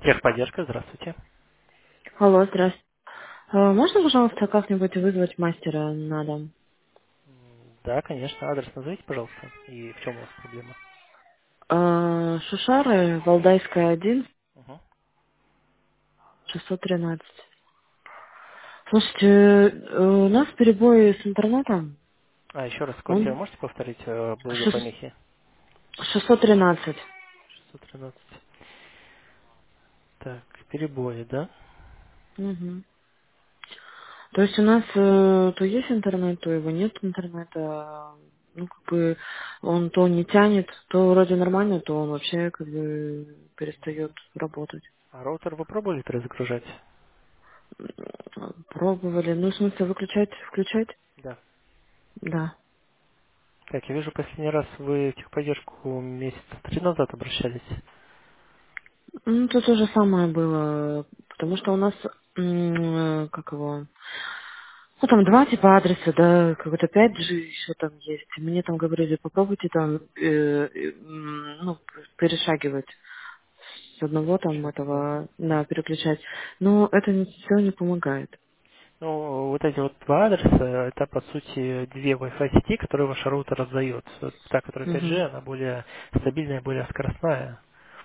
Техподдержка, здравствуйте. Алло, здравствуйте. Можно, пожалуйста, как-нибудь вызвать мастера на дом? Да, конечно, адрес назовите, пожалуйста. И в чем у вас проблема? Шушары, Валдайская, 1, Угу. 613. Слушайте, у нас перебои с интернетом. А, еще раз, квартиру Он можете повторить? Были шест- помехи. 613. 613. Так, перебои, да? Мгм. То есть у нас то есть интернет, то его нет интернета. Ну, как бы он то не тянет, то вроде нормально, то он вообще как бы перестает работать. А роутер вы пробовали перезагружать? Пробовали. Ну, в смысле, выключать, включать? Да. Да. Так, я вижу, последний раз вы в техподдержку месяца 3 назад обращались. Ну, тут то же самое было, потому что у нас, как его, ну, там два типа адреса, да, какой-то 5G еще там есть. Мне там говорили, попробуйте там, ну, перешагивать с одного там Переключаться, да. этого, да, переключать. Но это все не помогает. Ну, вот эти вот два адреса, это по сути две Wi-Fi сети, которые ваш роутер раздает. Вот та, которая 5G, Мгм. она более стабильная, более скоростная.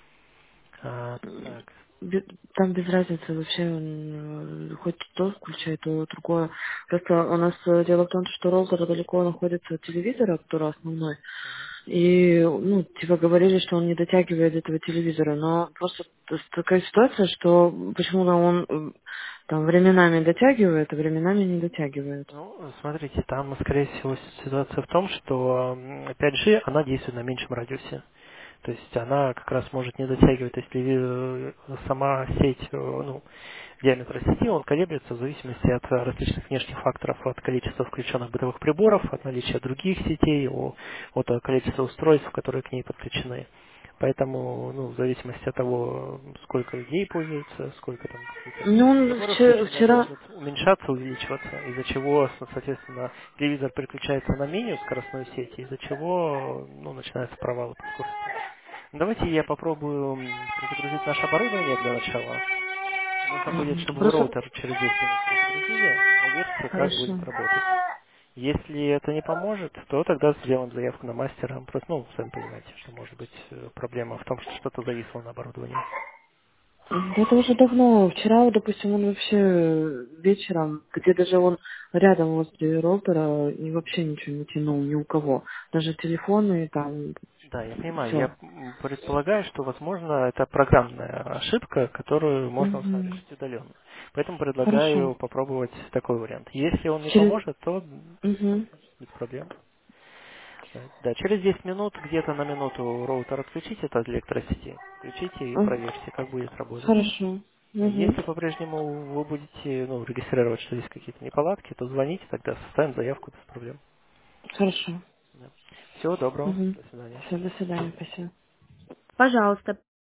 Так. Там без разницы вообще, хоть то включай, то другое. Просто у нас дело в том, что роутер далеко находится от телевизора, который основной. И, ну, типа говорили, что он не дотягивает до этого телевизора, но просто такая ситуация, что почему-то он там временами дотягивает, а временами не дотягивает. Ну, смотрите, там, скорее всего, ситуация в том, что 5G, она действует на меньшем радиусе. То есть она как раз может не дотягивать, если сама сеть, ну, диаметр сети, он колеблется в зависимости от различных внешних факторов, от количества включенных бытовых приборов, от наличия других сетей, от количества устройств, которые к ней подключены. Поэтому, ну, в зависимости от того, сколько людей пользуется, сколько там каких-то Ну, он приборов включено, он вчера... может уменьшаться, увеличиваться, из-за чего, соответственно, телевизор переключается на менее скоростную сеть, из-за чего, ну, начинаются провалы по скорости. Давайте я попробую перезагрузить наше оборудование для начала. Нужно будет, Мгм. чтобы вы Просто... роутер через 10 минут перезагрузили, проверьте, как Хорошо. будет работать. Если это не поможет, то тогда сделаем заявку на мастера. Просто, ну, сами понимаете, что может быть проблема в том, что что-то зависло на оборудовании. Это уже давно. Вчера, вот, допустим, он вообще вечером, где даже он рядом возле роутера, и вообще ничего не тянул ни у кого. Даже телефоны там, Да, я понимаю. Я все. предполагаю, что, возможно, это программная ошибка, которую можно Угу. устранить удаленно. Поэтому Хорошо. предлагаю попробовать такой вариант. Если он не Через... поможет, то Угу. без проблем. Да, через 10 минут, где-то на минуту роутер отключите от электросети, включите и проверьте, как будет работать. Хорошо. Угу. Если по-прежнему вы будете, ну, регистрировать, что есть какие-то неполадки, то звоните, тогда составим заявку без проблем. Хорошо. Да. Всего доброго. Угу. До свидания. Все, до свидания, спасибо. Пожалуйста.